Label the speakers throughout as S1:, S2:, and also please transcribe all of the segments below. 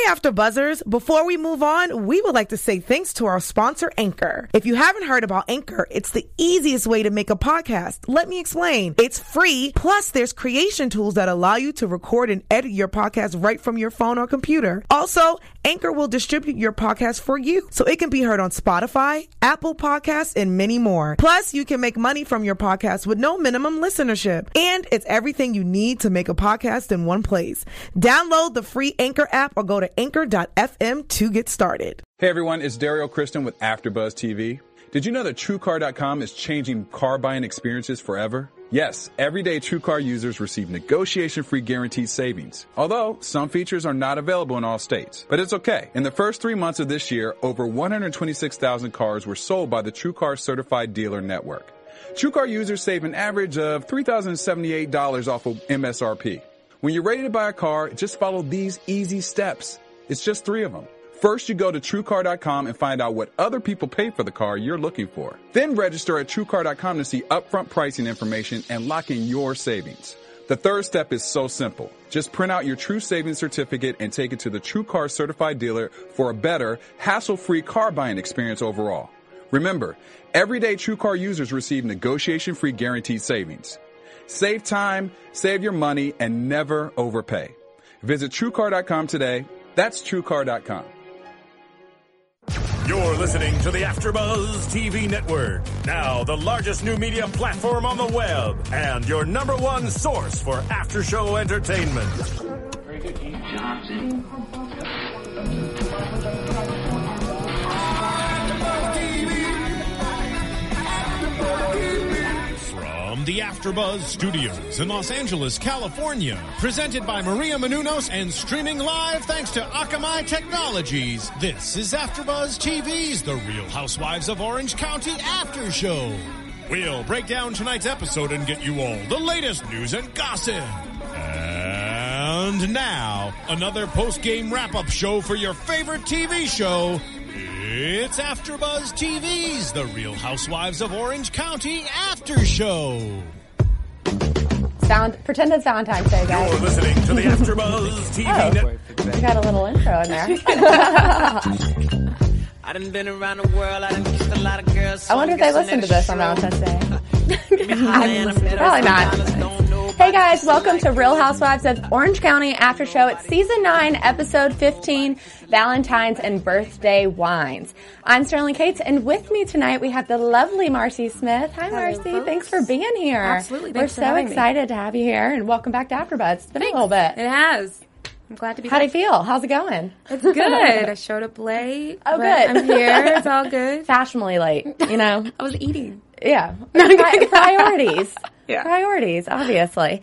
S1: After Buzzers, before we move on, we would like to say thanks to our sponsor, Anchor. If you haven't heard about Anchor, it's the easiest way to make a podcast. Let me explain. It's free, plus there's creation tools that allow you to record and edit your podcast right from your phone or computer. Also, Anchor will distribute your podcast for you, so it can be heard on Spotify, Apple Podcasts, and many more. Plus, you can make money from your podcast with no minimum listenership. And it's everything you need to make a podcast in one place. Download the free Anchor app or go to anchor.fm to get started.
S2: Hey everyone, it's Dario Kristen with AfterBuzz TV. Did you know that TrueCar.com is changing car buying experiences forever? Yes, everyday TrueCar users receive negotiation-free guaranteed savings. Although, some features are not available in all states. But it's okay. In the first 3 months of this year, over 126,000 cars were sold by the TrueCar Certified Dealer Network. TrueCar users save an average of $3,078 off of MSRP. When you're ready to buy a car, just follow these easy steps. It's just 3 of them. First, you go to TrueCar.com and find out what other people pay for the car you're looking for. Then register at TrueCar.com to see upfront pricing information and lock in your savings. The third step is so simple. Just print out your True Savings Certificate and take it to the TrueCar Certified Dealer for a better, hassle-free car buying experience overall. Remember, everyday TrueCar users receive negotiation-free guaranteed savings. Save time, save your money, and never overpay. Visit TrueCar.com today. That's TrueCar.com.
S3: You're listening to the AfterBuzz TV Network, now the largest new media platform on the web, and your #1 source for after-show entertainment.
S4: Very good, Keith Johnson.
S5: From the AfterBuzz Studios in Los Angeles, California, presented by Maria Menounos and streaming live thanks to Akamai Technologies, this is AfterBuzz TV's The Real Housewives of Orange County After Show. We'll break down tonight's episode and get you all the latest news and gossip. And now, another post-game wrap-up show for your favorite TV show. It's AfterBuzz TV's The Real Housewives of Orange County After Show.
S6: Pretend it's Valentine's Day, guys.
S3: You're listening to the AfterBuzz TV Network.
S6: You got a little intro in there.
S7: I done been around the world. I done kissed a lot of girls.
S6: I wonder if they listen to this on Valentine's Day. Probably not. Hey guys, welcome to Real Housewives of Orange County After Show. It's Season 9, Episode 15, Valentine's and Birthday Wines. I'm Sterling Cates, and with me tonight we have the lovely Marcy Smith. Hi, Marcy.
S8: Folks.
S6: Thanks for being here.
S8: Absolutely.
S6: We're so excited to have you here, and welcome back to AfterBuzz. It's been a little bit.
S8: It has. I'm glad to be
S6: How do
S8: back.
S6: you feel? How's it going?
S8: It's good. I showed up late.
S6: Oh,
S8: but
S6: good.
S8: I'm here. It's all good.
S6: Fashionably late, you know.
S8: I was eating.
S6: Yeah. Priorities.
S8: Yeah.
S6: Priorities, obviously.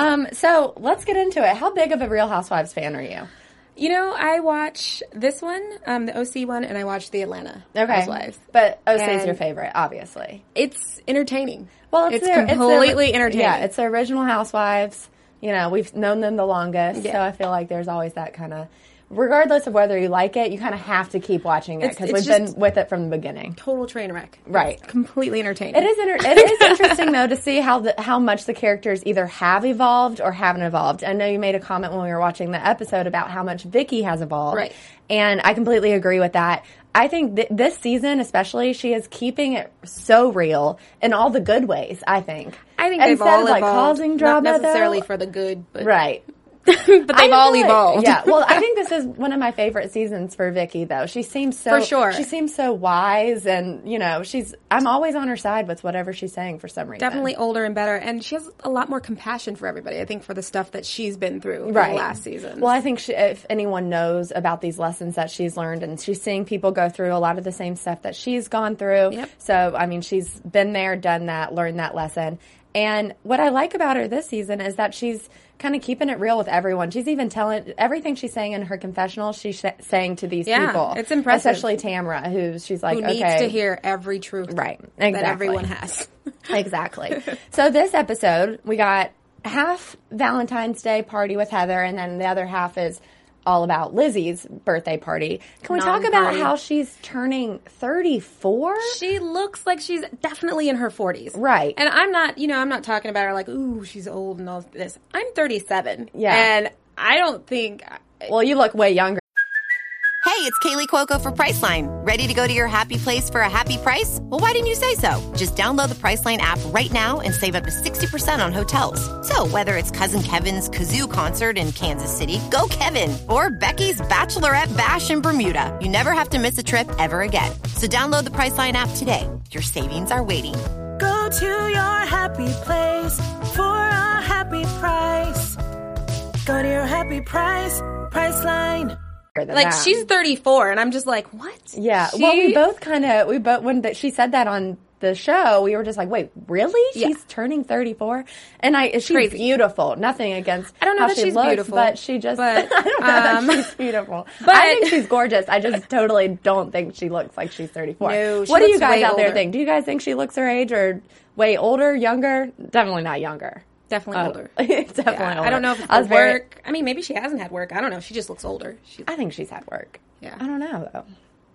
S6: So let's get into it. How big of a Real Housewives fan are you?
S8: You know, I watch this one, the OC one, and I watch the Atlanta Housewives.
S6: But OC is
S8: And
S6: your favorite, obviously.
S8: It's entertaining.
S6: Well,
S8: it's completely entertaining.
S6: Yeah, it's the original Housewives. You know, we've known them the longest,
S8: Yeah.
S6: so I feel like there's always that kind of, regardless of whether you like it, you kind of have to keep watching it because we've been with it from the beginning.
S8: Total train wreck.
S6: Right.
S8: It's completely entertaining.
S6: It is interesting, though, to see how much the characters either have evolved or haven't evolved. I know you made a comment when we were watching the episode about how much Vicky has evolved.
S8: Right.
S6: And I completely agree with that. I think this season, especially, she is keeping it so real in all the good ways, I think.
S8: I think they've
S6: Instead
S8: all
S6: of, like,
S8: evolved.
S6: causing drama,
S8: Not necessarily
S6: though.
S8: for the good, but
S6: Right.
S8: but they've all evolved.
S6: Yeah. Well, I think this is one of my favorite seasons for Vicky, though. She seems so...
S8: For sure.
S6: She seems so wise, and, you know, I'm always on her side with whatever she's saying for some reason.
S8: Definitely older and better, and she has a lot more compassion for everybody, I think, for the stuff that she's been through in the last season.
S6: Well, I think if anyone knows about these lessons that she's learned, and she's seeing people go through a lot of the same stuff that she's gone through.
S8: Yep.
S6: So, I mean, she's been there, done that, learned that lesson. And what I like about her this season is that she's kind of keeping it real with everyone. She's even telling everything she's saying in her confessional, she's saying to these people.
S8: It's impressive.
S6: Especially Tamra, who she's like,
S8: who
S6: okay.
S8: needs to hear every truth
S6: Right. Exactly.
S8: that everyone has.
S6: Exactly. So this episode, we got half Valentine's Day party with Heather, and then the other half is all about Lizzie's birthday party. Can we talk about
S8: Non-party.
S6: how she's turning 34?
S8: She looks like she's definitely in her 40s.
S6: Right.
S8: And I'm not talking about her like, ooh, she's old and all this. I'm 37.
S6: Yeah.
S8: And I don't think...
S6: Well, you look way younger.
S9: it's Kaylee Cuoco for Priceline. Ready to go to your happy place for a happy price? Well, why didn't you say so? Just download the Priceline app right now and save up to 60% on hotels. So whether it's Cousin Kevin's Kazoo Concert in Kansas City, go Kevin, or Becky's Bachelorette Bash in Bermuda, you never have to miss a trip ever again. So download the Priceline app today. Your savings are waiting.
S10: Go to your happy place for a happy price. Go to your happy price, Priceline.
S8: Like, she's 34, and I'm just like, what?
S6: Yeah. Well, we both when she said that on the show, we were just like, wait, really?
S8: Yeah.
S6: She's turning 34? And she's
S8: crazy.
S6: Beautiful. Nothing against
S8: I don't know
S6: how
S8: that
S6: she
S8: she's
S6: looks,
S8: beautiful.
S6: but she just, I don't know that she's beautiful.
S8: But
S6: I think she's gorgeous. I just totally don't think she looks like she's 34.
S8: No, she
S6: what do you
S8: looks
S6: guys
S8: way
S6: out there
S8: older.
S6: think? Do you guys think she looks her age or way older, younger? Definitely not younger.
S8: Definitely older.
S6: Definitely older.
S8: I don't know if it's the work. I mean, maybe she hasn't had work. I don't know. She just looks older.
S6: I think she's had work.
S8: Yeah.
S6: I don't know, though.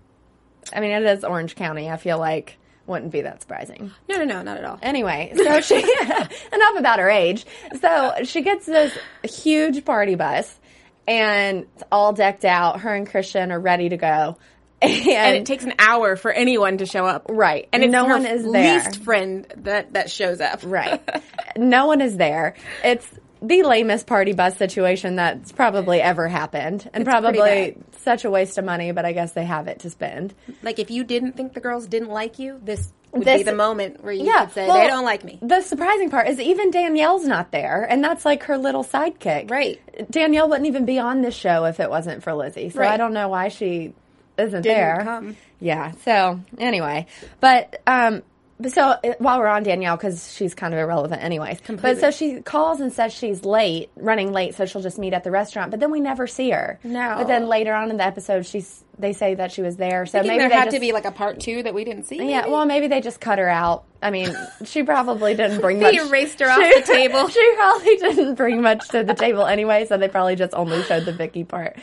S6: I mean, it is Orange County. I feel like wouldn't be that surprising.
S8: No, not at all.
S6: Anyway, so she, enough about her age. So she gets this huge party bus, and it's all decked out. Her and Christian are ready to go.
S8: And it takes an hour for anyone to show up.
S6: Right.
S8: And it's
S6: no
S8: her
S6: one is there.
S8: least friend that shows up.
S6: Right. No one is there. It's the lamest party bus situation that's probably ever happened. And
S8: It's
S6: probably such a waste of money, but I guess they have it to spend.
S8: Like, if you didn't think the girls didn't like you, this would be the moment where you could say,
S6: well,
S8: they don't like me.
S6: The surprising part is even Danielle's not there, and that's like her little sidekick.
S8: Right.
S6: Danielle wouldn't even be on this show if it wasn't for Lizzie. So
S8: Right.
S6: I don't know why she isn't
S8: Didn't
S6: there.
S8: come.
S6: Yeah. So anyway, but so while we're on Danielle, because she's kind of irrelevant anyways.
S8: Completely.
S6: But so she calls and says she's running late, so she'll just meet at the restaurant. But then we never see her.
S8: No.
S6: But then later on in the episode, they say that she was there. So
S8: I think
S6: maybe
S8: there
S6: they
S8: had
S6: just,
S8: to be like a part 2 that we didn't see.
S6: yeah,
S8: maybe?
S6: well, maybe they just cut her out. I mean, she probably didn't bring much.
S8: They erased her off the table.
S6: She probably didn't bring much to the table anyway, so they probably just only showed the Vicky part.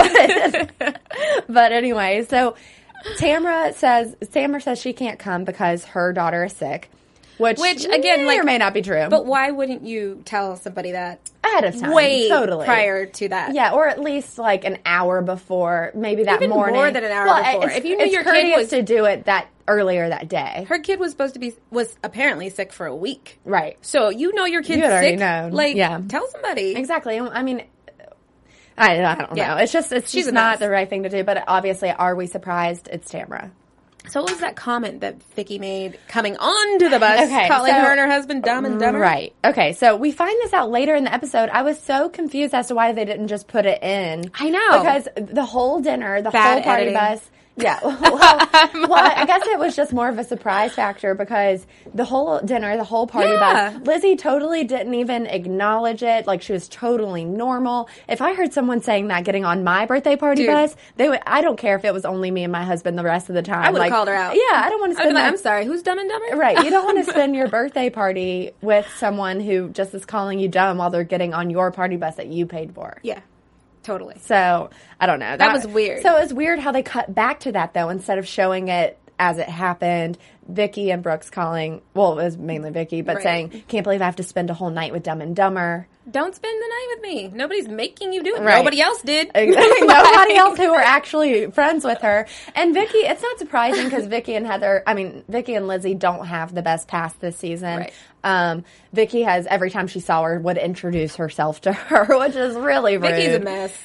S6: But anyway, so Tamara says she can't come because her daughter is sick. Which
S8: again,
S6: may or may not be true.
S8: But why wouldn't you tell somebody that
S6: ahead of time?
S8: Way
S6: totally.
S8: prior to that.
S6: Yeah, or at least like an hour before, maybe that
S8: Even
S6: morning.
S8: more than an hour before. If you knew your kid
S6: courteous
S8: was
S6: to do it that earlier that day.
S8: Her kid was apparently sick for a week.
S6: Right.
S8: So you know your kid's
S6: You had already
S8: sick.
S6: known.
S8: Like,
S6: Yeah.
S8: tell somebody.
S6: Exactly. I mean, I don't know. It's
S8: She's
S6: just
S8: a
S6: not
S8: mess.
S6: the right thing to do. But obviously, are we surprised? It's Tamara.
S8: So what was that comment that Vicky made coming onto the bus, calling her and her husband dumb and dumber?
S6: Right. Okay, so we find this out later in the episode. I was so confused as to why they didn't just put it in.
S8: I know.
S6: Because the whole dinner, the
S8: Bad
S6: whole party
S8: editing.
S6: bus... Yeah. Well, I guess it was just more of a surprise factor because the whole dinner, the whole party bus, Lizzie totally didn't even acknowledge it. Like, she was totally normal. If I heard someone saying that getting on my birthday party bus, I don't care if it was only me and my husband the rest of the time.
S8: I would have called her out.
S6: Yeah, I don't want to spend
S8: I'm sorry, who's dumb and dumber?
S6: Right. You don't want to spend your birthday party with someone who just is calling you dumb while they're getting on your party bus that you paid for.
S8: Yeah. Totally.
S6: So, I don't know.
S8: That was weird.
S6: So, it was weird how they cut back to that, though, instead of showing it as it happened. Vicky and Brooks calling, well, it was mainly Vicky, but saying, can't believe I have to spend a whole night with Dumb and Dumber.
S8: Don't spend the night with me. Nobody's making you do it.
S6: Right.
S8: Nobody else did.
S6: Exactly. Nobody else who were actually friends with her. And Vicky, it's not surprising because Vicky and Lizzie don't have the best past this season.
S8: Right.
S6: Vicky has, every time she saw her, would introduce herself to her, which is really rude.
S8: Vicky's a mess.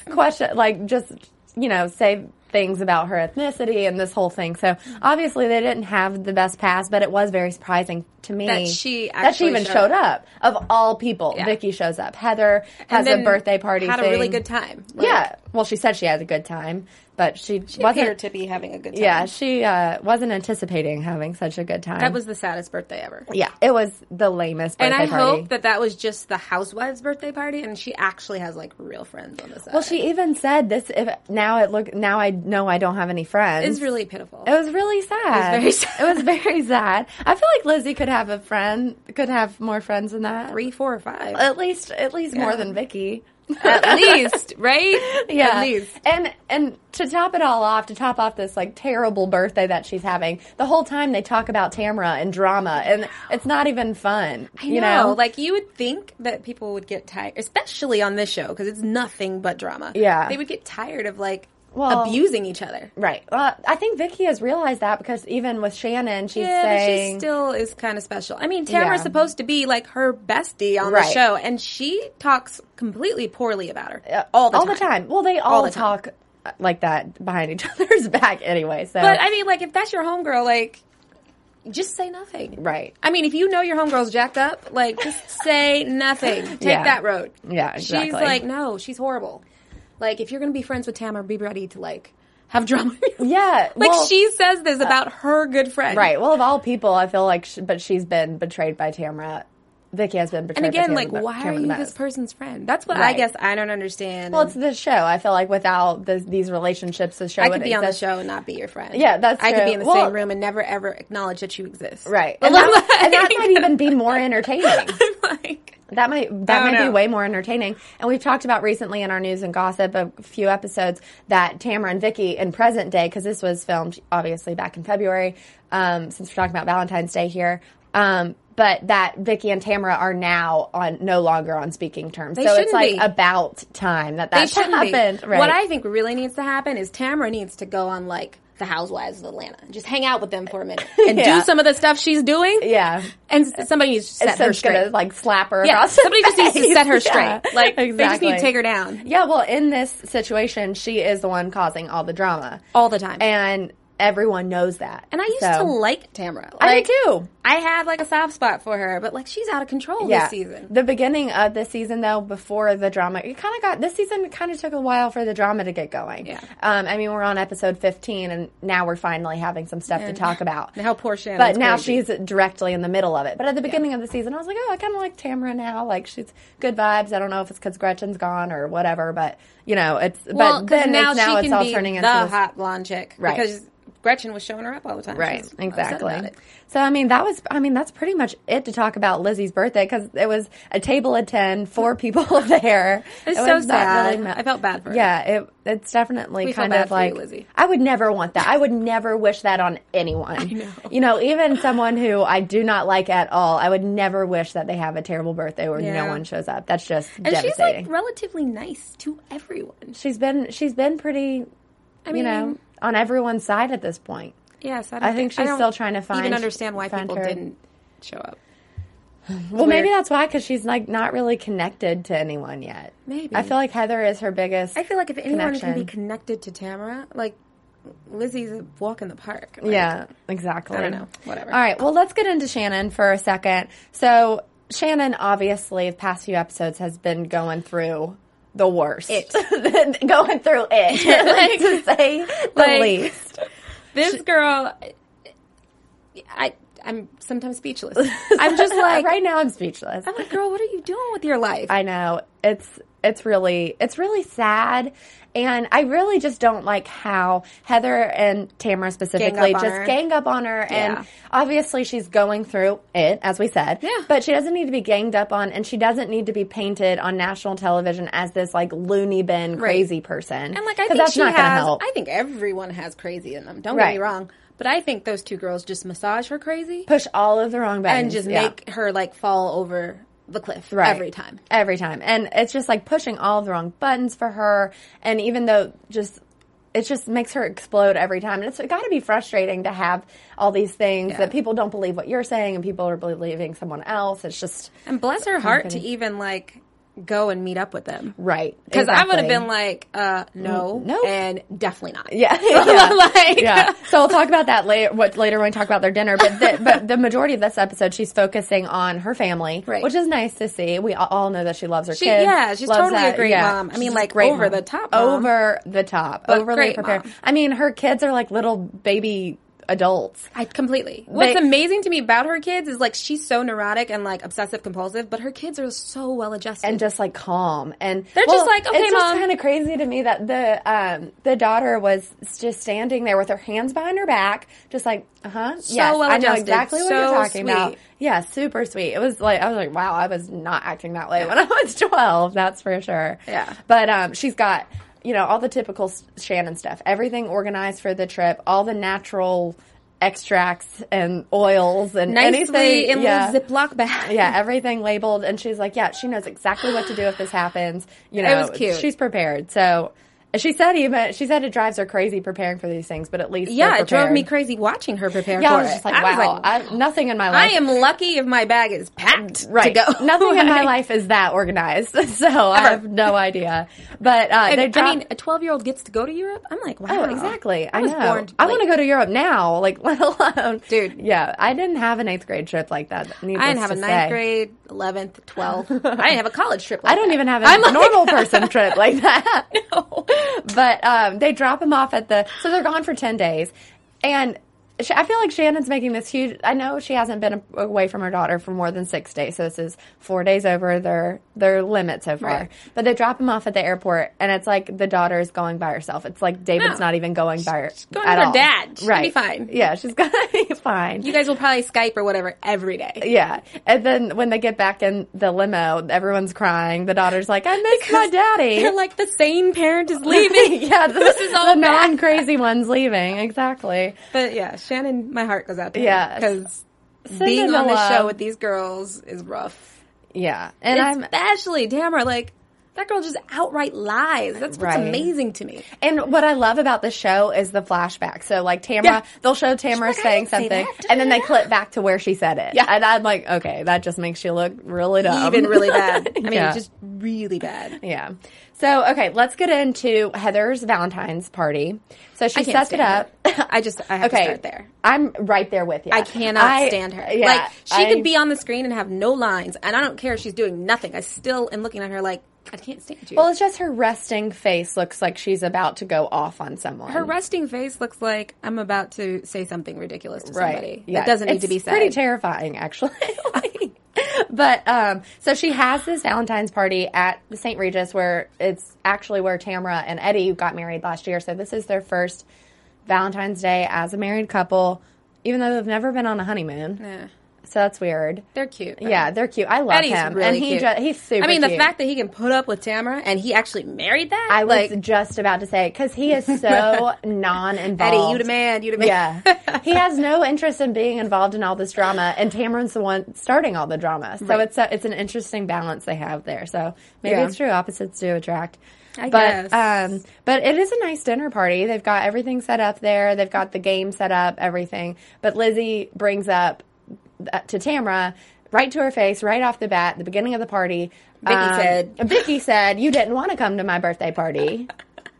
S6: Say things about her ethnicity and this whole thing. So obviously they didn't have the best past, but it was very surprising to me
S8: that she
S6: even showed up. Of all people, Vicky shows up. Heather has a birthday party
S8: had
S6: thing.
S8: a really good time.
S6: Yeah. Well, she said she had a good time, but she wasn't
S8: appeared to be having a good time.
S6: Yeah, she wasn't anticipating having such a good time.
S8: That was the saddest birthday ever.
S6: Yeah, it was the lamest birthday
S8: party. And I
S6: party.
S8: hope that was just the housewives' birthday party, and she actually has like real friends on the side.
S6: Well, she even said this. Now I know I don't have any friends.
S8: It's really pitiful.
S6: It was really sad.
S8: It was very sad.
S6: It was very sad. I feel like Lizzie could have a friend. Could have more friends than that.
S8: 3, 4, or 5.
S6: At least more than Vicky.
S8: At least, right?
S6: Yeah.
S8: At least.
S6: And to top it all off, to top off this like terrible birthday that she's having, the whole time they talk about Tamara and drama, and it's not even fun.
S8: I know. Like, you would think that people would get tired, especially on this show, because it's nothing but drama.
S6: Yeah.
S8: They would get tired of like abusing each other.
S6: Right. Well, I think Vicky has realized that because even with Shannon, she's saying...
S8: but she still is kind of special. I mean, Tamara's supposed to be like her bestie on the show, and she talks completely poorly about her all the time.
S6: Well, they all talk like that behind each other's back anyway. So,
S8: but I mean, like, if that's your homegirl, like, just say nothing.
S6: Right.
S8: I mean, if you know your homegirl's jacked up, like, just say nothing. Take that road.
S6: Yeah, exactly.
S8: She's like, no, she's horrible. Like, if you're going to be friends with Tamara, be ready to, like, have drama.
S6: Yeah.
S8: Like, she says this about her good friend.
S6: Right. Well, of all people, I feel like, but she's been betrayed by Tamara. Vicky has been betrayed by Tamara.
S8: And again, like, why are you this person's friend? That's what I guess I don't understand.
S6: Well, it's the show. I feel like without these relationships, the show
S8: I could be on the show and not be your friend.
S6: Yeah, that's true.
S8: I could be in the same room and never, ever acknowledge that you exist.
S6: Right. And that might even be more entertaining. That might be way more entertaining. And we've talked about recently in our news and gossip a few episodes that Tamara and Vicky in present day, because this was filmed obviously back in February, since we're talking about Valentine's Day here, but that Vicky and Tamara are now no longer on speaking terms. So it's like about time that happened. Right.
S8: What I think really needs to happen is Tamara needs to go on like the Housewives of Atlanta. Just hang out with them for a minute and do some of the stuff she's doing.
S6: Yeah.
S8: And somebody needs to set her straight.
S6: Gonna, like, slap her across
S8: somebody
S6: the
S8: just needs to set her straight.
S6: Yeah,
S8: like, they just need to take her down.
S6: Yeah, well, in this situation, she is the one causing all the drama.
S8: All the time.
S6: And everyone knows that.
S8: And I used to like Tamara. Like,
S6: I do too.
S8: I had like a soft spot for her, but like she's out of control this season.
S6: The beginning of this season, though, before the drama, this season kind of took a while for the drama to get going.
S8: Yeah.
S6: I mean, we're on episode 15, and now we're finally having some stuff to talk about.
S8: How poor Shannon.
S6: But now she's directly in the middle of it. But at the beginning of the season, I was like, oh, I kind of like Tamara now. Like, she's good vibes. I don't know if it's because Gretchen's gone or whatever, but you know, it's.
S8: Well,
S6: but then
S8: now
S6: it's all turning into
S8: the hot blonde chick,
S6: right?
S8: Because Gretchen was showing her up all the time.
S6: Right, exactly. So, that's pretty much it to talk about Lizzie's birthday, because it was a table of 10, 4 people there.
S8: It's so sad. I felt bad for her.
S6: Yeah, it's definitely kind of like,
S8: you, Lizzie.
S6: I would never want that. I would never wish that on anyone.
S8: I know.
S6: You know, even someone who I do not like at all, I would never wish that they have a terrible birthday where no one shows up. That's just devastating.
S8: She's like relatively nice to everyone.
S6: She's been pretty, on everyone's side at this point.
S8: Yes,
S6: I think she's still trying to find.
S8: Even understand why people didn't show up.
S6: Well, maybe that's why, because she's like not really connected to anyone yet.
S8: Maybe.
S6: I feel like Heather is her biggest.
S8: I feel like if anyone
S6: connection.
S8: can be connected to Tamara, like Lizzie's a walk in the park. Like,
S6: yeah, exactly.
S8: I don't know. Whatever.
S6: All right. Well, let's get into Shannon for a second. So Shannon, obviously, the past few episodes has been going through the worst. Going through it, to say the least.
S8: This girl, I'm sometimes speechless. I'm just like...
S6: Right now I'm speechless.
S8: I'm like, girl, what are you doing with your life?
S6: I know. It's really sad. And I really just don't like how Heather and Tamara specifically gang up on her. And obviously she's going through it, as we said.
S8: Yeah.
S6: But she doesn't need to be ganged up on, and she doesn't need to be painted on national television as this like loony bin crazy person.
S8: And like, I think
S6: that's not gonna help.
S8: I think everyone has crazy in them. Don't get me wrong. But I think those two girls just massage her crazy.
S6: Push all of the wrong buttons.
S8: And just make her like fall over the cliff every time.
S6: Every time. And it's just like pushing all of the wrong buttons for her. And even though it just makes her explode every time. And it's got to be frustrating to have all these things that people don't believe what you're saying and people are believing someone else. It's just...
S8: And bless her heart to even like go and meet up with them.
S6: Right.
S8: Because I would have been like, no, and definitely not.
S6: Yeah. So we'll talk about that later when we talk about their dinner. But the majority of this episode, she's focusing on her family, which is nice to see. We all know that she loves her kids.
S8: Yeah, she's totally a great mom. I mean, like, over the top mom.
S6: Over the top. Overly prepared. Mom. I mean, her kids are like little baby adults.
S8: What's amazing to me about her kids is like she's so neurotic and like obsessive compulsive, but her kids are so well adjusted
S6: and just like calm, and
S8: they're just like, okay,
S6: it's
S8: Mom.
S6: Just kind of crazy to me that the daughter was just standing there with her hands behind her back, just like
S8: so well adjusted.
S6: I know exactly what you're talking
S8: sweet.
S6: about. Yeah, super sweet. It was like I was like, wow, I was not acting that way when I was 12. That's for sure.
S8: Yeah,
S6: but she's got, you know, all the typical Shannon stuff. Everything organized for the trip. All the natural extracts and oils and
S8: nicely
S6: anything.
S8: in little Ziploc bag.
S6: Yeah, everything labeled. And she's like, she knows exactly what to do if this happens. You know,
S8: it was cute.
S6: She's prepared. So She said it drives her crazy preparing for these things, but at least
S8: it drove me crazy watching her prepare for it.
S6: I was just like, wow, nothing in my life.
S8: I am lucky if my bag is packed to go.
S6: Nothing in my life is that organized, so I have no idea. But
S8: a 12-year-old gets to go to Europe. I'm like, wow.
S6: Oh, exactly. I know. I want to go to Europe now, like, let alone,
S8: dude.
S6: Yeah, I didn't have an 8th grade trip like that.
S8: I didn't have a 9th grade, 11th, 12th. I didn't have a college trip.
S6: I don't even have a normal person trip like that. No. But they drop him off so they're gone for 10 days. And I feel like Shannon's making this huge, I know she hasn't been away from her daughter for more than 6 days, so this is 4 days over their limit so far. Right. But they drop him off at the airport, and it's like the daughter is going by herself. It's like David's not even going by her
S8: going
S6: at
S8: with
S6: all.
S8: Her dad. She'll be fine.
S6: Yeah, she's going to be fine.
S8: You guys will probably Skype or whatever every day.
S6: Yeah. And then when they get back in the limo, everyone's crying. The daughter's like, I miss my daddy.
S8: They're like, the sane parent is leaving.
S6: Yeah, this is all the non-crazy one's leaving. Exactly.
S8: But yeah, Shannon, my heart goes out to her.
S6: Yeah.
S8: Because being on the show with these girls is rough.
S6: Yeah. And
S8: especially Tamara, like, that girl just outright lies. That's what's amazing to me.
S6: And what I love about the show is the flashback. So, like, Tamara, they'll show Tamara saying something, and then they clip back to where she said it.
S8: Yeah.
S6: And I'm like, okay, that just makes you look really dumb.
S8: Even really bad. I mean, just really bad.
S6: Yeah. So, okay, let's get into Heather's Valentine's party. So she sets it up.
S8: I have to start there.
S6: I'm right there with you.
S8: I cannot stand her.
S6: Yeah,
S8: like, she could be on the screen and have no lines, and I don't care if she's doing nothing. I still am looking at her like, I can't stand you.
S6: Well, it's just her resting face looks like she's about to go off on someone.
S8: Her resting face looks like I'm about to say something ridiculous to somebody.
S6: Yeah.
S8: That doesn't need to be said.
S6: It's pretty terrifying, actually. But, so she has this Valentine's party at the St. Regis where it's actually where Tamara and Eddie got married last year. So this is their first Valentine's Day as a married couple, even though they've never been on a honeymoon.
S8: Yeah.
S6: So that's weird.
S8: They're cute. Right?
S6: Yeah, they're cute. I love
S8: Eddie's
S6: him.
S8: really
S6: cute. He's super cute.
S8: I mean, the fact that he can put up with Tamara and he actually married that?
S6: I was just about to say, because he is so non-involved.
S8: Eddie, you the man.
S6: Yeah. He has no interest in being involved in all this drama, and Tamara's the one starting all the drama. So it's an interesting balance they have there. So maybe it's true. Opposites do attract.
S8: I guess.
S6: But it is a nice dinner party. They've got everything set up there. They've got the game set up, everything. But Lizzie brings up to Tamara, right to her face, right off the bat, at the beginning of the party. Vicky said, you didn't want to come to my birthday party.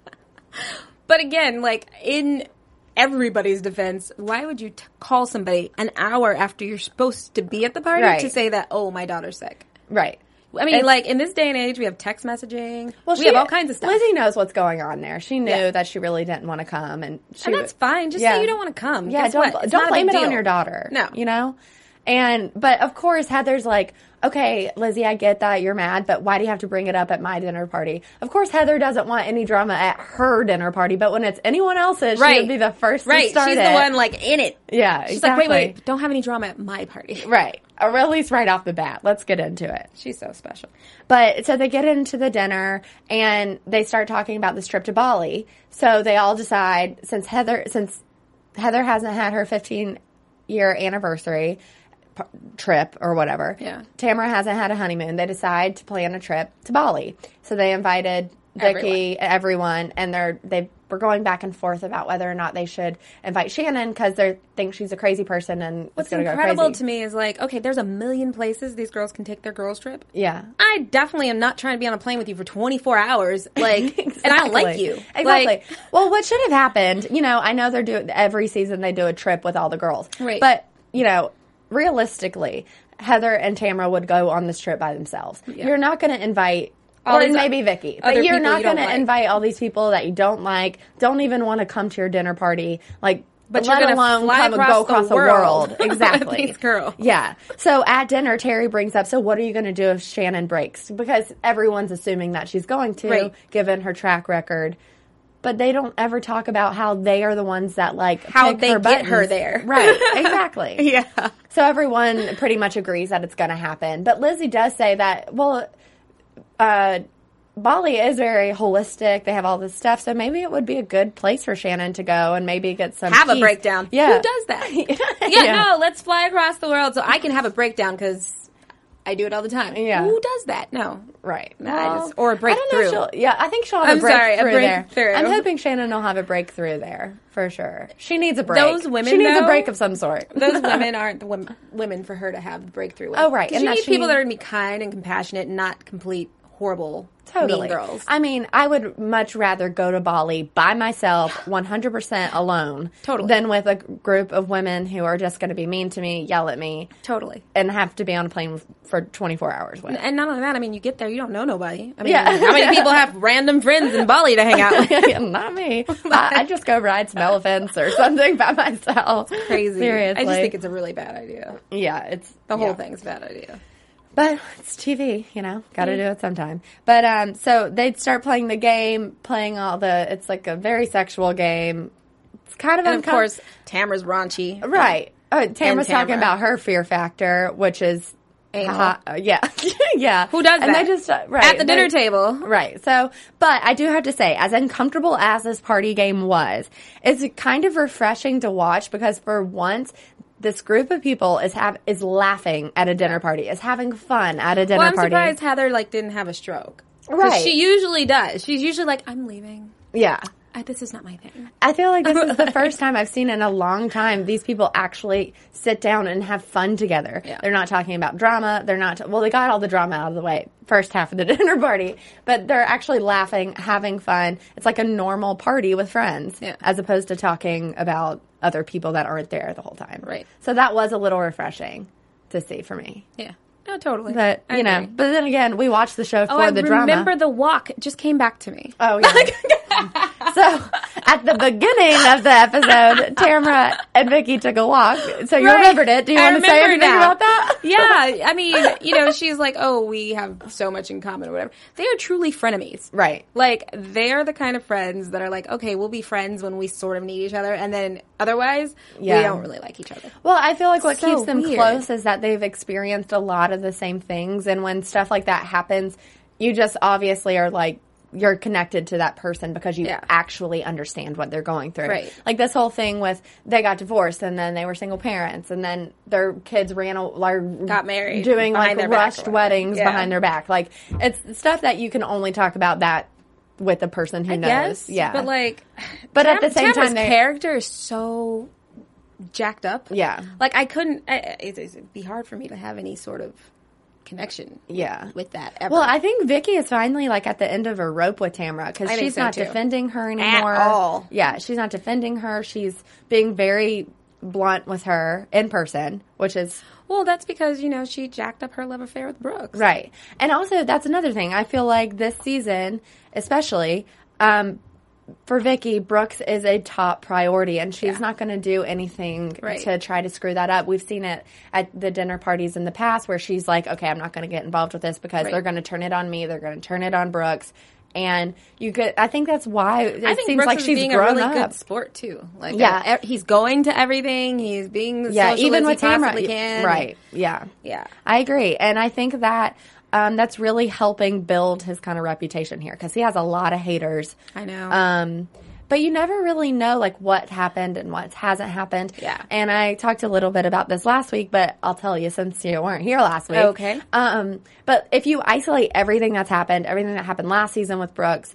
S8: But again, like, in everybody's defense, why would you call somebody an hour after you're supposed to be at the party to say that, oh, my daughter's sick?
S6: Right.
S8: I mean, like, in this day and age, we have text messaging. Well, we have all kinds of stuff.
S6: Lizzie knows what's going on there. She knew that she really didn't want to come. And
S8: that's fine. Just say you don't want to come.
S6: Yeah, don't blame it on your daughter.
S8: No.
S6: You know? But of course, Heather's like, okay, Lizzie, I get that you're mad, but why do you have to bring it up at my dinner party? Of course, Heather doesn't want any drama at her dinner party, but when it's anyone else's, she would be the first to start
S8: She's the one, like, in it.
S6: Yeah,
S8: She's like, wait, don't have any drama at my party.
S6: Right. Or at least right off the bat. Let's get into it.
S8: She's so special.
S6: But, so they get into the dinner, and they start talking about this trip to Bali. So they all decide, since Heather hasn't had her 15-year anniversary trip or whatever.
S8: Yeah.
S6: Tamara hasn't had a honeymoon. They decide to plan a trip to Bali. So they invited Vicky, everyone, and they were going back and forth about whether or not they should invite Shannon because they think she's a crazy person and
S8: what's
S6: going to go crazy.
S8: Incredible to me is like, okay, there's a million places these girls can take their girls trip.
S6: Yeah.
S8: I definitely am not trying to be on a plane with you for 24 hours, like, exactly. And I don't like you.
S6: Exactly.
S8: Like,
S6: well, what should have happened, I know they're doing, every season they do a trip with all the girls.
S8: Right.
S6: But, realistically, Heather and Tamara would go on this trip by themselves. Yeah. You're not going to invite, or maybe Vicky, but you're not going to invite all these people that you don't like, don't even want to come to your dinner party, like,
S8: but
S6: let
S8: you're
S6: alone
S8: fly
S6: come and go across the world. Exactly.
S8: These girls.
S6: Yeah. So at dinner, Terry brings up, so what are you going to do if Shannon breaks? Because everyone's assuming that she's going to, given her track record. But they don't ever talk about how they are the ones that, like,
S8: how
S6: pick
S8: they
S6: her
S8: get her there.
S6: Right, exactly.
S8: Yeah.
S6: So everyone pretty much agrees that it's going to happen. But Lizzie does say that, Bali is very holistic. They have all this stuff. So maybe it would be a good place for Shannon to go and maybe get some
S8: Have
S6: peace.
S8: a breakdown.
S6: Yeah.
S8: Who does that? No, let's fly across the world so I can have a breakdown because I do it all the time.
S6: Yeah.
S8: Who does that? No.
S6: Right.
S8: Or a breakthrough.
S6: I think she'll have a breakthrough there. I'm hoping Shannon will have a breakthrough there, for sure. She needs a break.
S8: Those women,
S6: she needs a break of some sort.
S8: Those women aren't the women for her to have the breakthrough with.
S6: Oh, right.
S8: And you need people that are going to be kind and compassionate and not complete horrible mean girls.
S6: I mean, I would much rather go to Bali by myself, 100% alone, than with a group of women who are just going to be mean to me, yell at me, and have to be on a plane for 24 hours with.
S8: And not only that, I mean, you get there, you don't know nobody. I mean, how many people have random friends in Bali to hang out with?
S6: Not me. I just go ride some elephants or something by myself.
S8: It's crazy.
S6: Seriously.
S8: I just think it's a really bad idea.
S6: Yeah,
S8: the whole thing's a bad idea.
S6: But it's TV, got to do it sometime. But, so they'd start playing the game, it's like a very sexual game. It's kind of
S8: And of course, Tamra's raunchy.
S6: Right. Tamra's talking about her fear factor, which is... yeah. Yeah.
S8: Who does that?
S6: And they just,
S8: at the dinner table.
S6: Right. So, but I do have to say, as uncomfortable as this party game was, it's kind of refreshing to watch because for once... This group of people is laughing at a dinner party, is having fun at a dinner party.
S8: I'm surprised Heather didn't have a stroke.
S6: Right.
S8: She usually does. She's usually like, I'm leaving.
S6: Yeah.
S8: This is not my thing.
S6: I feel like this is the first time I've seen in a long time these people actually sit down and have fun together. Yeah. They're not talking about drama. They're not... they got all the drama out of the way first half of the dinner party. But they're actually laughing, having fun. It's like a normal party with friends as opposed to talking about other people that aren't there the whole time.
S8: Right.
S6: So that was a little refreshing to see for me.
S8: Yeah. No, totally.
S6: But, but then again, we watched the show for the drama.
S8: I remember the walk. It just came back to me.
S6: Oh, yeah. So, at the beginning of the episode, Tamra and Vicky took a walk. So, you remembered it. Do you want to say anything about that?
S8: Yeah. I mean, she's like, oh, we have so much in common or whatever. They are truly frenemies.
S6: Right.
S8: Like, they are the kind of friends that are like, okay, we'll be friends when we sort of need each other. And then otherwise, we don't really like each other.
S6: Well, I feel like what keeps them close is that they've experienced a lot of the same things. And when stuff like that happens, you just obviously are like, you're connected to that person because you actually understand what they're going through.
S8: Right.
S6: Like this whole thing with they got divorced and then they were single parents and then their kids got
S8: married,
S6: doing like rushed weddings behind their back. Like it's stuff that you can only talk about that with the person who knows.
S8: Guess,
S6: yeah.
S8: But
S6: at the same time,
S8: their character is so jacked up.
S6: Yeah.
S8: Like I couldn't. It'd be hard for me to have any sort of connection with that ever.
S6: Well, I think Vicky is finally like at the end of her rope with Tamra because she's not defending her anymore.
S8: At all.
S6: Yeah, she's not defending her. She's being very blunt with her in person, which is...
S8: Well, that's because, she jacked up her love affair with Brooks.
S6: Right. And also, that's another thing. I feel like this season, especially... for Vicky, Brooks is a top priority, and she's not going to do anything to try to screw that up. We've seen it at the dinner parties in the past where she's like, okay, I'm not going to get involved with this because they're going to turn it on me. They're going to turn it on Brooks. And I think that's why it seems
S8: Brooks
S6: like
S8: is
S6: she's
S8: being
S6: grown
S8: a really
S6: up.
S8: good sport, too. Like, he's going to everything. He's being social
S6: even
S8: as
S6: with
S8: he
S6: Tamra.
S8: possibly can.
S6: Right. Yeah.
S8: Yeah.
S6: I agree. And I think that... that's really helping build his kind of reputation here because he has a lot of haters.
S8: I know.
S6: But you never really know like what happened and what hasn't happened.
S8: Yeah.
S6: And I talked a little bit about this last week, but I'll tell you since you weren't here last week.
S8: Okay.
S6: But if you isolate everything that's happened, everything that happened last season with Brooks,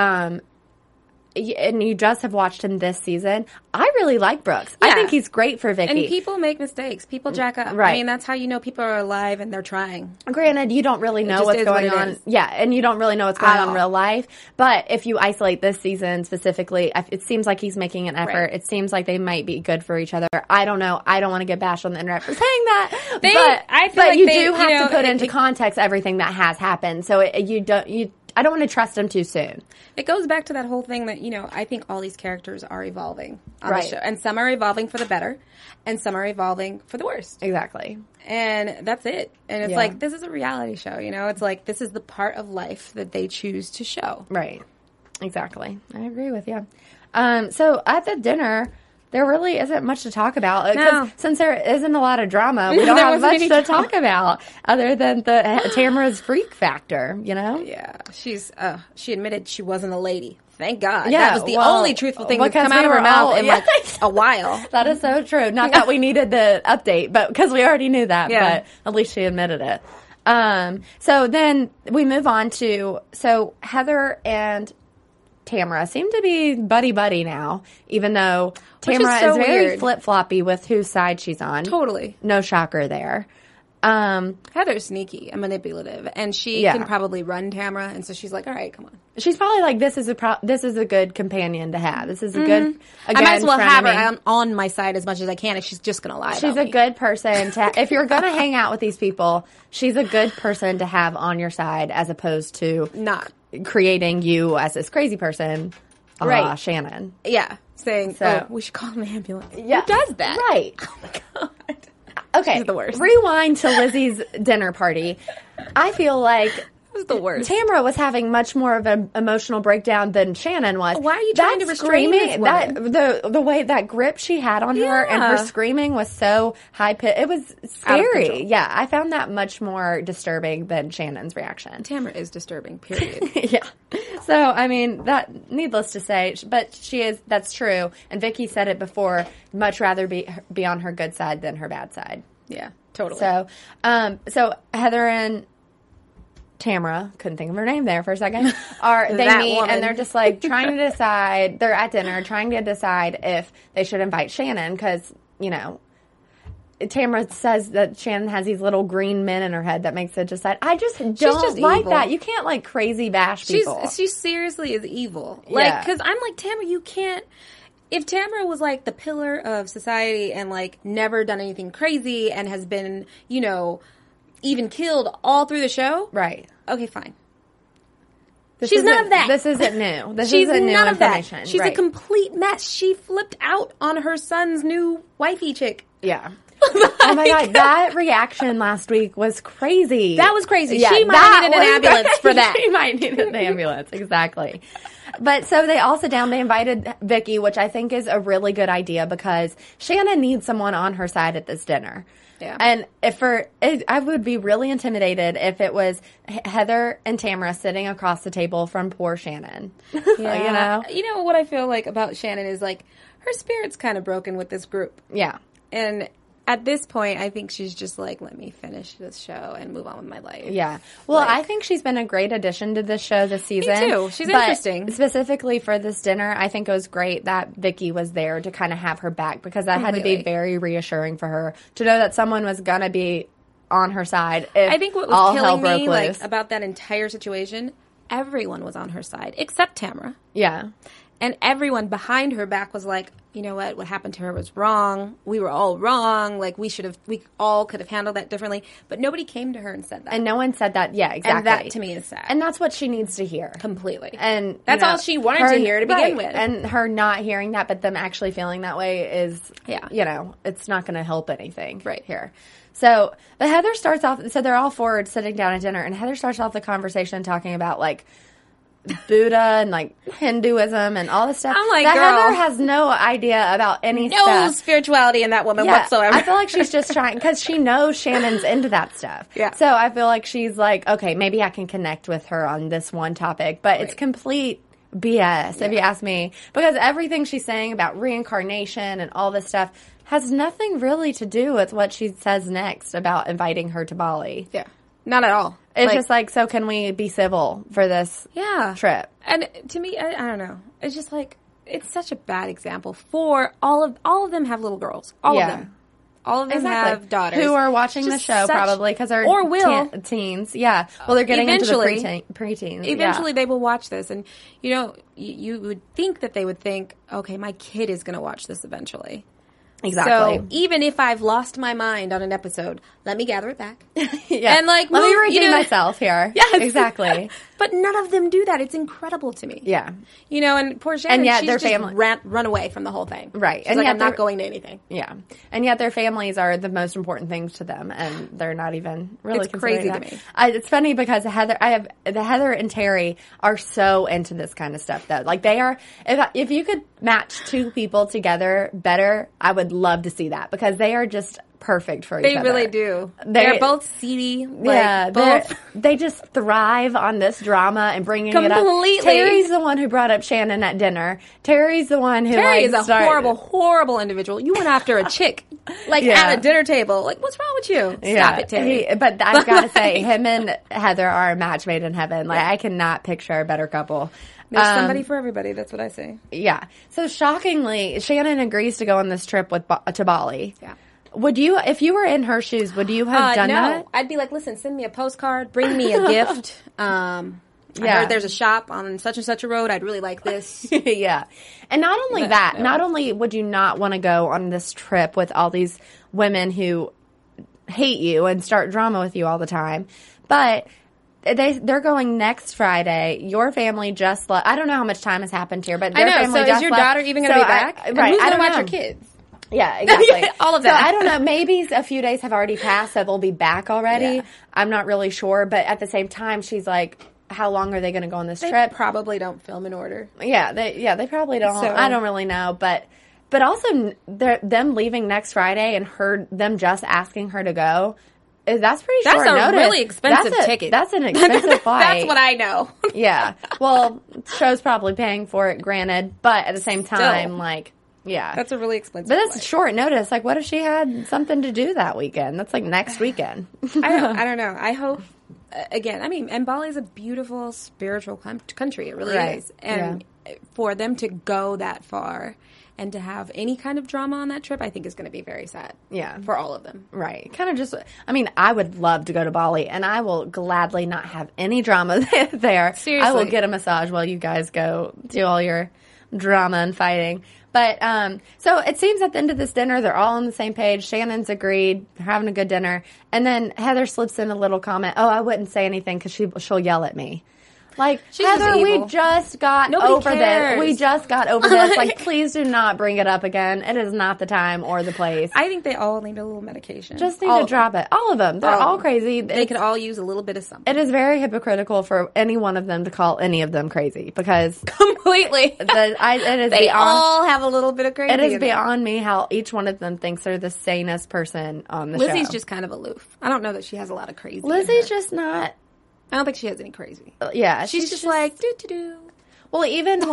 S6: and you just have watched him this season, I really like Brooks.
S8: Yeah.
S6: I think he's great for Vicky.
S8: And people make mistakes. People jack up.
S6: Right.
S8: I mean, that's how you know people are alive and they're trying.
S6: Granted, you don't really know what's going on. Yeah, and you don't really know what's going on in real life. But if you isolate this season specifically, it seems like he's making an effort. Right. It seems like they might be good for each other. I don't know. I don't want to get bashed on the internet for saying that. But you do have to put into context everything that has happened. So I don't want to trust him too soon.
S8: It goes back to that whole thing that, I think all these characters are evolving on the show. And some are evolving for the better, and some are evolving for the worst.
S6: Exactly.
S8: And that's it. And it's like, this is a reality show, It's like, this is the part of life that they choose to show.
S6: Right. Exactly. I agree with you. So at the dinner... There really isn't much to talk about.
S8: No.
S6: Since there isn't a lot of drama, we don't have much to talk about other than Tamra's freak factor,
S8: Yeah. She admitted she wasn't a lady. Thank God.
S6: Yeah,
S8: that was the only truthful thing to come out of her mouth in a while.
S6: That is so true. Not that we needed the update, but because we already knew that, but at least she admitted it. So then we move on to, Heather and Tamara seem to be buddy-buddy now, even though Tamara is very flip-floppy with whose side she's on.
S8: Totally.
S6: No shocker there.
S8: Heather's sneaky and manipulative, and she can probably run Tamara, and so she's like, all right, come on.
S6: She's probably like, this is a good companion to have. This is a good,
S8: I might as well have her on my side as much as I can if she's just going to lie
S6: She's a good person to, if you're going to hang out with these people, she's a good person to have on your side as opposed to
S8: not
S6: creating you as this crazy person,
S8: right.
S6: Shannon.
S8: Yeah. Saying, we should call an ambulance.
S6: Yeah.
S8: Who does that?
S6: Right.
S8: Oh my God.
S6: Okay,
S8: She's the worst.
S6: Rewind to Lizzie's dinner party. I feel like
S8: it was the worst.
S6: Tamara was having much more of an emotional breakdown than Shannon was.
S8: Why are you trying to restrain this woman?
S6: The way that grip she had on her and her screaming was so high pitched. It was scary. Yeah, I found that much more disturbing than Shannon's reaction.
S8: Tamara is disturbing. Period.
S6: Yeah. So I mean, that needless to say, but she is. That's true. And Vicky said it before. Much rather be on her good side than her bad side.
S8: Yeah, totally.
S6: So, so Heather and Tamara, couldn't think of her name there for a second, they meet and they're just like trying to decide, they're at dinner trying to decide if they should invite Shannon because, you know, Tamara says that Shannon has these little green men in her head that makes it decide. I just don't like evil. That. You can't like crazy bash people.
S8: She seriously is evil. Like, because I'm like, Tamara, you can't. If Tamara was like the pillar of society and like never done anything crazy and has been, you know, even killed all through the show.
S6: Right.
S8: Okay, fine. She's none of that.
S6: This isn't new.
S8: She's
S6: isn't new
S8: none
S6: information.
S8: Of that. She's a complete mess. She flipped out on her son's new wifey chick.
S6: Yeah. Oh my God, that reaction last week was crazy.
S8: That was crazy.
S6: Yeah,
S8: she might have needed an ambulance for that.
S6: She might need an ambulance, exactly. But so they all sit down. They invited Vicky, which I think is a really good idea because Shannon needs someone on her side at this dinner.
S8: Yeah.
S6: And I would be really intimidated if it was Heather and Tamara sitting across the table from poor Shannon.
S8: Yeah. You know what I feel like about Shannon is like her spirit's kind of broken with this group.
S6: Yeah.
S8: And at this point, I think she's just like, let me finish this show and move on with my life.
S6: Yeah. Well, I think she's been a great addition to this show this season.
S8: Me too. She's interesting.
S6: Specifically for this dinner, I think it was great that Vicky was there to kind of have her back because that had to be very reassuring for her to know that someone was going to be on her side if
S8: I think what was killing me like, about that entire situation, everyone was on her side except Tamara.
S6: Yeah.
S8: And everyone behind her back was like, you know what happened to her was wrong. We were all wrong. Like, we all could have handled that differently. But nobody came to her and said that.
S6: And no one said that. Yeah, exactly.
S8: And that, to me, is sad.
S6: And that's what she needs to hear.
S8: Completely.
S6: And
S8: that's all she wanted to hear to begin with.
S6: And her not hearing that, but them actually feeling that way is, it's not going to help anything here. So, but Heather starts off, so they're all forward sitting down at dinner, and Heather starts off the conversation talking about, like, Buddha and like Hinduism and all this stuff.
S8: I'm like,
S6: Heather has no idea about any stuff.
S8: No spirituality in that woman whatsoever.
S6: I feel like she's just trying because she knows Shannon's into that stuff.
S8: Yeah.
S6: So I feel like she's like, okay, maybe I can connect with her on this one topic, but it's complete BS if you ask me, because everything she's saying about reincarnation and all this stuff has nothing really to do with what she says next about inviting her to Bali.
S8: Yeah. Not at all.
S6: It's just like, so can we be civil for this trip?
S8: And to me, I don't know. It's just like, it's such a bad example for all of them have little girls. All of them. All of them have daughters.
S6: Who are watching the show probably because they're teens. Yeah. Well, they're getting into the preteens.
S8: Eventually they will watch this. And, you know, you would think that they would think, okay, my kid is going to watch this eventually.
S6: Exactly.
S8: So even if I've lost my mind on an episode, let me gather it back.
S6: And
S8: like,
S6: let me redeem myself here.
S8: Yes.
S6: Exactly.
S8: But none of them do that. It's incredible to me.
S6: Yeah.
S8: You know, and poor Shannon,
S6: and yet
S8: she's
S6: their
S8: just
S6: family
S8: run away from the whole thing.
S6: Right.
S8: She's like, I'm not going to anything.
S6: Yeah. And yet their families are the most important things to them, and they're not even really considering that.
S8: To me.
S6: It's funny because Heather and Terry are so into this kind of stuff, though. Like, they are, if you could match two people together better, I would love to see that, because they are just perfect for each
S8: They
S6: other.
S8: really do. They're both seedy.
S6: They just thrive on this drama and bringing it up.
S8: Completely.
S6: Terry's the one who brought up Shannon at dinner. Terry's the one who
S8: Terry is a horrible individual. You went after a chick at a dinner table. Like, what's wrong with you? Stop it, Terry.
S6: But I've got to say, him and Heather are a match made in heaven. Like, I cannot picture a better couple.
S8: There's somebody for everybody. That's what I say.
S6: Yeah. So shockingly, Shannon agrees to go on this trip to Bali.
S8: Yeah.
S6: Would you, if you were in her shoes, would you have done that?
S8: I'd be like, listen, send me a postcard, bring me a gift. I heard there's a shop on such and such a road. I'd really like this.
S6: Yeah. And not only not only would you not want to go on this trip with all these women who hate you and start drama with you all the time, but they're going next Friday. Your family just left. I don't know how much time has happened here, but their family just left.
S8: So is your daughter even going to be back?
S6: Right.
S8: Who's going to watch your kids?
S6: Yeah, exactly.
S8: All of that.
S6: So I don't know. Maybe a few days have already passed, so they'll be back already. Yeah. I'm not really sure, but at the same time, she's like, how long are they going to go on this trip?
S8: They probably don't film in order.
S6: Yeah, they probably don't. So, I don't really know, but also them leaving next Friday and them just asking her to go. That's pretty short notice.
S8: That's a really expensive ticket.
S6: That's an expensive flight.
S8: That's what I know.
S6: Yeah. Well, show's probably paying for it, granted, but at the same time, yeah.
S8: That's a really expensive
S6: But that's
S8: flight.
S6: short notice. Like, what if she had something to do that weekend? That's like next weekend.
S8: I don't know. I hope, again, and Bali is a beautiful, spiritual country. It really is. And for them to go that far and to have any kind of drama on that trip, I think is going to be very sad.
S6: Yeah.
S8: For all of them.
S6: Right. Kind of just, I would love to go to Bali, and I will gladly not have any drama there.
S8: Seriously.
S6: I will get a massage while you guys go do all your drama and fighting. But, so it seems at the end of this dinner, they're all on the same page. Shannon's agreed. They're having a good dinner. And then Heather slips in a little comment. Oh, I wouldn't say anything because she'll yell at me. Like,
S8: she's
S6: Heather, we just got over this. We just got over this. Like, please do not bring it up again. It is not the time or the place.
S8: I think they all need a little medication.
S6: Just need to drop it. All of them. They're all crazy.
S8: They could all use a little bit of something.
S6: It is very hypocritical for any one of them to call any of them crazy because
S8: completely.
S6: They
S8: all have a little bit of crazy.
S6: It is beyond me how each one of them thinks they're the sanest person on the show.
S8: Lizzie's just kind of aloof. I don't know that she has a lot of crazy.
S6: Lizzie's just not.
S8: I don't think she has any crazy.
S6: Yeah,
S8: she's just like do.
S6: Well, even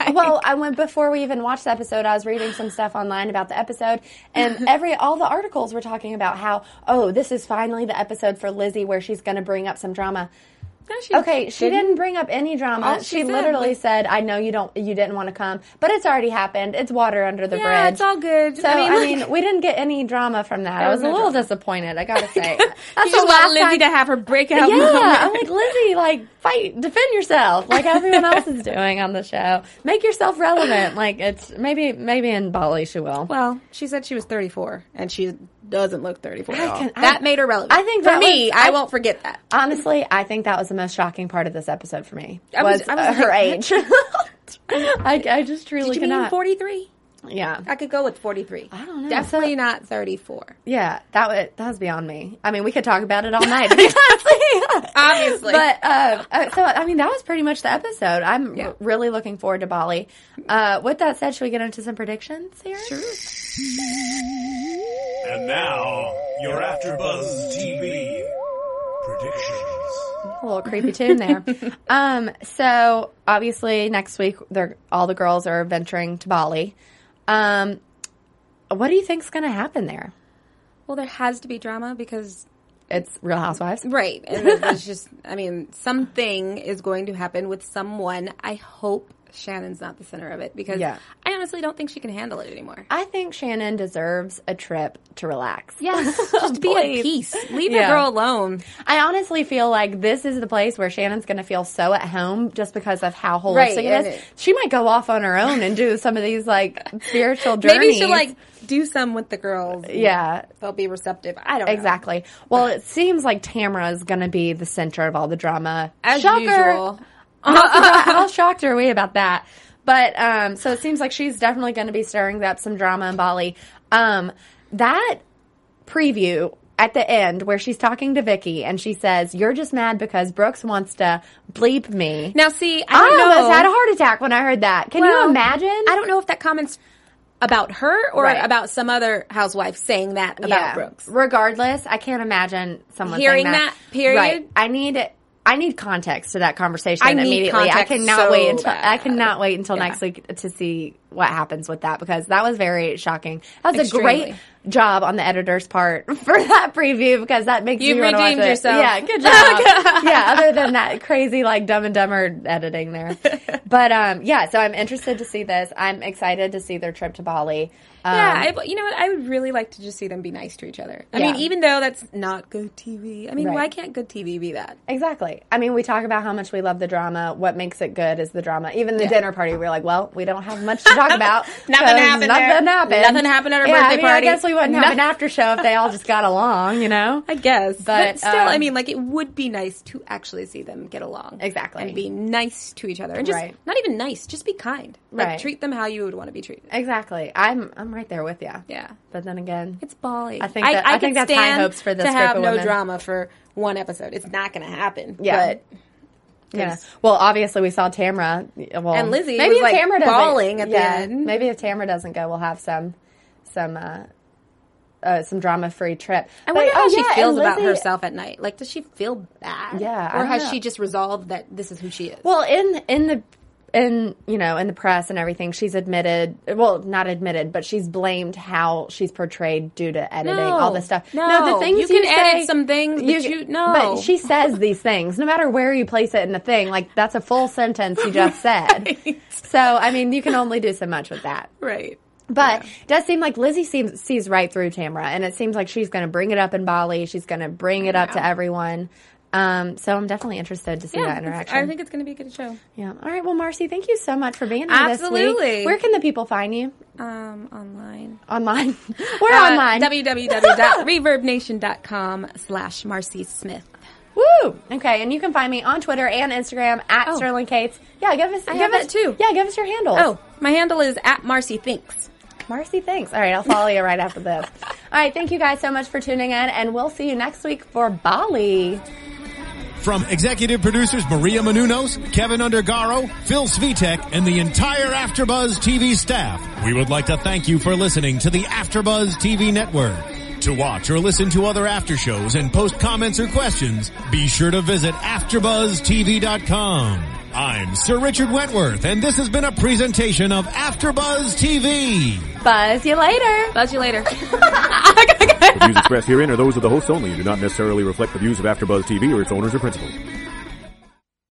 S6: when before we even watched the episode, I was reading some stuff online about the episode, and all the articles were talking about how this is finally the episode for Lizzie where she's going to bring up some drama.
S8: No,
S6: she didn't bring up any drama. She literally said, "I know you didn't want to come, but it's already happened. It's water under the bridge.
S8: Yeah, it's all good."
S6: So we didn't get any drama from that. I was a little disappointed. I gotta say,
S8: that's the last Lizzie to have her breakout moment.
S6: I'm like, Lizzie, fight, defend yourself, like everyone else is doing on the show. Make yourself relevant. Like it's maybe in Bali she will.
S8: Well, she said she was 34, and she doesn't look 34 at all. That made her relevant.
S6: I think
S8: I won't forget that.
S6: Honestly, I think that was the most shocking part of this episode for me. Was her age. I just truly
S8: Did you mean 43?
S6: Yeah.
S8: I could go with 43.
S6: I don't know.
S8: Definitely not 34.
S6: Yeah, that was beyond me. I mean, we could talk about it all night.
S8: Obviously.
S6: But, that was pretty much the episode. I'm really looking forward to Bali. With that said, should we get into some predictions here?
S8: Sure.
S3: And now, your AfterBuzz TV predictions.
S6: A little creepy tune there. So obviously next week all the girls are venturing to Bali. What do you think's going to happen there?
S8: Well, there has to be drama because
S6: it's Real Housewives.
S8: Right. And it's just, something is going to happen with someone. I hope Shannon's not the center of it because I honestly don't think she can handle it anymore.
S6: I think Shannon deserves a trip to relax.
S8: Yes, just be at peace. Leave the girl alone.
S6: I honestly feel like this is the place where Shannon's going to feel so at home just because of how holistic it is. She might go off on her own and do some of these spiritual journeys.
S8: Maybe she'll do some with the girls.
S6: Yeah.
S8: They'll be receptive. I don't know.
S6: Exactly. Well, it seems like Tamra is going to be the center of all the drama.
S8: As
S6: Shocker.
S8: usual.
S6: How shocked are we about that? But, so it seems like she's definitely going to be stirring up some drama in Bali. That preview at the end where she's talking to Vicky and she says, "You're just mad because Brooks wants to bleep me."
S8: Now, see,
S6: I almost had a heart attack when I heard that. Can you imagine?
S8: I don't know if that comment's about her or
S6: Right.
S8: about some other housewife saying that about Brooks.
S6: Regardless, I can't imagine someone
S8: Hearing
S6: saying that.
S8: period.
S6: Right. I need context to that conversation
S8: I need
S6: immediately. I
S8: context
S6: cannot
S8: so
S6: wait until
S8: bad.
S6: next week to see what happens with that, because that was very shocking. That was
S8: Extremely.
S6: a great job on the editor's part for that preview, because that makes
S8: You've
S6: me want to watch
S8: redeemed
S6: it.
S8: yourself.
S6: Yeah, good job. Yeah, other than that crazy like Dumb and Dumber editing there. But yeah, so I'm interested to see this. I'm excited to see their trip to Bali.
S8: You know what? I would really like to just see them be nice to each other. I mean, even though that's not good TV. I mean,
S6: Right.
S8: why can't good TV be that?
S6: Exactly. I mean, we talk about how much we love the drama. What makes it good is the drama. Even the dinner party, we're like, well, we don't have much to talk about.
S8: Nothing happened
S6: Nothing
S8: there.
S6: happened.
S8: Nothing happened at our birthday
S6: I mean,
S8: party.
S6: I guess we wouldn't have an after show if they all just got along, you know?
S8: I guess. But still, I
S6: um,
S8: mean, like, it would be nice to actually see them get along.
S6: Exactly.
S8: And be nice to each other. And just,
S6: Right.
S8: not even nice, just be kind. Like,
S6: Right.
S8: treat them how you would want to be treated.
S6: Exactly. I'm right there with you.
S8: Yeah.
S6: But then again,
S8: It's Bali.
S6: I think that's
S8: could
S6: high
S8: stand
S6: hopes for this
S8: to
S6: group
S8: have
S6: of
S8: no
S6: women.
S8: drama for one episode. It's not going to happen.
S6: Yeah.
S8: But
S6: yeah. Well, obviously we saw Tamra. Well,
S8: And Lizzie
S6: maybe
S8: was,
S6: if
S8: like,
S6: Tamra doesn't,
S8: bawling at the end.
S6: Maybe if Tamra doesn't go, we'll have some drama-free trip.
S8: I wonder how she feels
S6: and
S8: about
S6: Lizzie-
S8: herself at night. Like, does she feel bad?
S6: Yeah, I
S8: Or
S6: don't
S8: has
S6: know.
S8: she just resolved that this is who she is?
S6: Well, in the press and everything, she's admitted, well, not admitted, but she's blamed how she's portrayed due to editing, all this stuff.
S8: No,
S6: the things
S8: you can
S6: say,
S8: edit some things, but no.
S6: But she says these things, no matter where you place it in the thing, like that's a full sentence you just said.
S8: Right.
S6: So, I mean, you can only do so much with that.
S8: Right.
S6: But it does seem like Lizzie sees right through Tamra, and it seems like she's going to bring it up in Bali. She's going to bring it up to everyone. So I'm definitely interested to see that interaction.
S8: I think it's going to be a good show.
S6: Yeah. All right. Well, Marcy, thank you so much for being here
S8: Absolutely.
S6: this week. Where can the people find you?
S8: Online.
S6: Online. We're online.
S8: www.reverbnation.com/Marcy Smith.
S6: Woo! Okay, and you can find me on Twitter and Instagram at Sterling Cates. Yeah, give us
S8: that too.
S6: Yeah, give us your handle.
S8: Oh, my handle is @MarcyThinks.
S6: Marcy, thanks. All right, I'll follow you right after this. All right, thank you guys so much for tuning in, and we'll see you next week for Bali.
S5: From executive producers Maria Menounos, Kevin Undergaro, Phil Svitek, and the entire AfterBuzz TV staff, we would like to thank you for listening to the AfterBuzz TV network. To watch or listen to other after shows and post comments or questions, be sure to visit AfterBuzzTV.com. I'm Sir Richard Wentworth, and this has been a presentation of AfterBuzz TV.
S6: Buzz you later.
S8: Buzz you later.
S11: The views expressed herein are those of the hosts only and do not necessarily reflect the views of AfterBuzz TV or its owners or principals.